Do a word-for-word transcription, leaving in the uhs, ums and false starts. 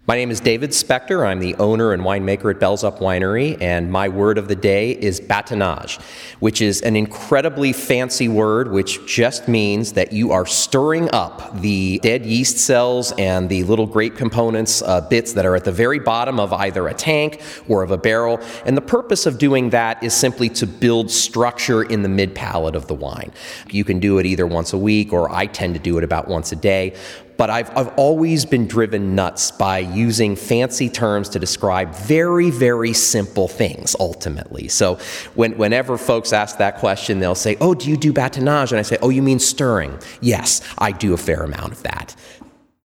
My name is David Spector. I'm the owner and winemaker at Bells Up Winery, and my word of the day is batonnage, which is an incredibly fancy word which just means that you are stirring up the dead yeast cells and the little grape components, uh, bits that are at the very bottom of either a tank or of a barrel. And the purpose of doing that is simply to build structure in the mid-palate of the wine. You can do it either once a week, or I tend to do it about once a day. But I've, I've always been driven nuts by using fancy terms to describe very, very simple things, ultimately. So when, whenever folks ask that question, they'll say, oh, do you do batonnage? And I say, oh, you mean stirring? Yes, I do a fair amount of that.